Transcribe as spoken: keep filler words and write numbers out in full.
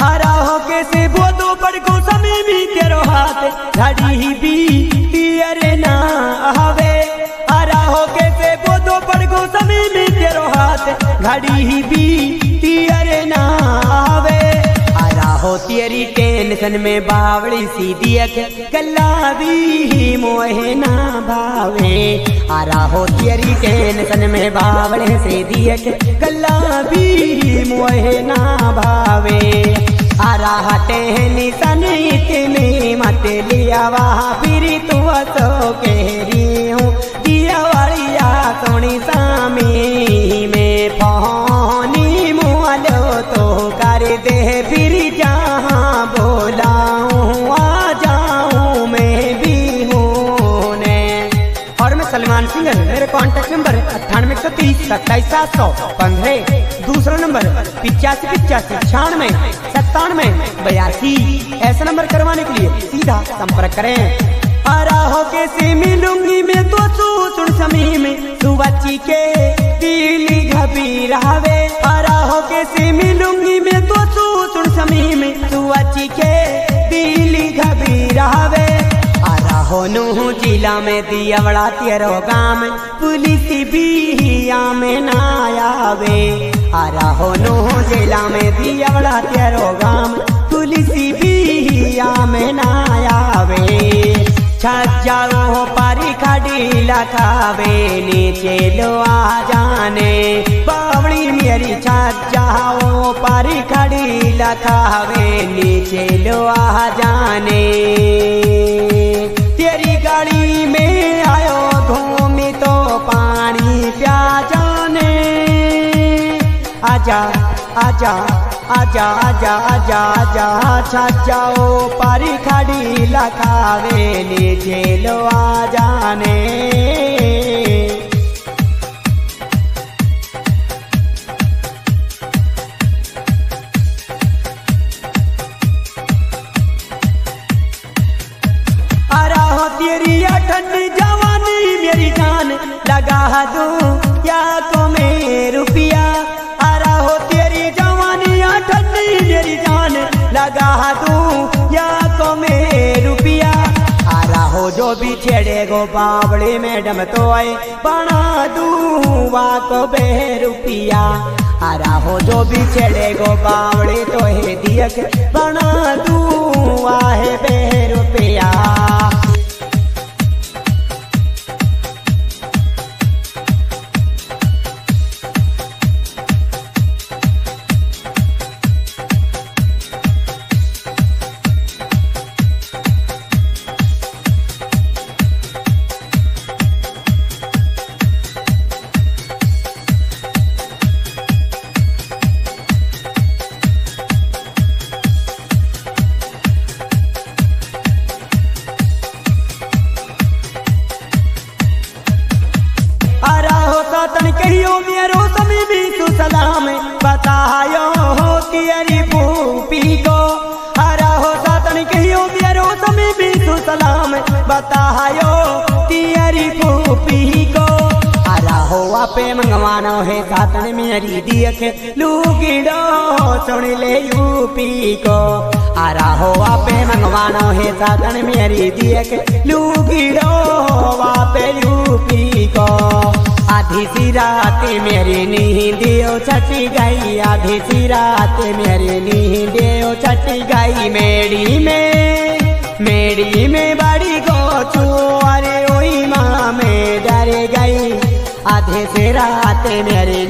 हरा हो के से बोदो पड़ को समीमी तेरो हाथ घड़ी भी पियर ना आवे। हरा हो के से बोदो पड़ को समीमी तेरो हाथ घड़ी भी पियर ना आवे। हरा हो तेरी टेंशन में बावड़ी सीधी अख गल्ला भी मोहे ना भावे। हरा हो तेरी टेंशन में बावड़ी सीधी अख गल्ला भी मोहे ना भावे। हरा हटे निशन इतने मत लिया वहाँ फिर तू तो कह रही हूँ दिया वालिया सोनी सामी में पहुनी मुआलो तो कर दे फिर जहाँ बोलाऊँ आ जाऊँ मैं भी हूँ ने। और मैं सलमान सिंह, मेरे कॉन्टेक्ट नंबर अट्ठानवे एक सौ तीस सत्ताईस सात सौ पंद्रह। दूसरा नंबर पिचासी पिचासी छियानवे सत्तानवे बयासी। ऐसा नंबर करवाने के लिए सीधा संपर्क करें। हरा हो के से मिलूंगी मैं तो तू सुन समी में तू बच्ची के दिल घबीरावे। हरा हो के से मिलूंगी मैं तो तू सुन समी में तू बच्ची के दिल घबीरावे। हरा हो नू जिला में दिया बड़ा तेरो गाम पुलिस भी आमे ना आवे। हरा हो नू जिला में दिया बड़ा तेरो गाम पुलिस भी आमे ना आवे। छत जाओ पारी खड़ी लखावे नीचे लो आ जाने बावड़ी मेरी। छत जाओ पारी खड़ी लखावे नीचे लो आ जाने। तेरी गाड़ी में आयो घूमी तो पानी प्या जाने। आजा आजा आजा आजा आजा आजा छत जाओ पारी खड़ी लखावे नीचे लो आ जाने। हरा हो तेरी ठंडी जवानी मेरी जान लगा दूं या तो मैं रुपया। हरा हो तेरी जवानी ठंडी मेरी जान लगा दूं या तो मैं रुपया। हरा हो जो भी छेड़े गो बावड़ी मैडम तो आए बना दूं वा को बे रुपया। हरा हो जो भी छेड़े गो बावड़ी तो है दियक बना दूं वाहे बे रुपया। तन कहियो मेरो समी भी तू सलाम बतायो हो तेरी फूफी को। हरा हो सातन कहियो मेरो समी भी तू सलाम बतायो तेरी फूफी को। हरा हो आपे मंगवानो है सातन मेरी दियक लूगिड़ो सुन ले यूपी को। हरा हो आपे मंगवानो है सातन मेरी दियक लूगिड़ो वापे यूपी को। आधी सी रात मेरी नींदियो छटी गई, आधी सी रात मेरी नींदियो छटी गई। मेड़ी में मेड़ी में बड़ी गोचू अरे ओई माँ में डर गई। आधे से रात मेरी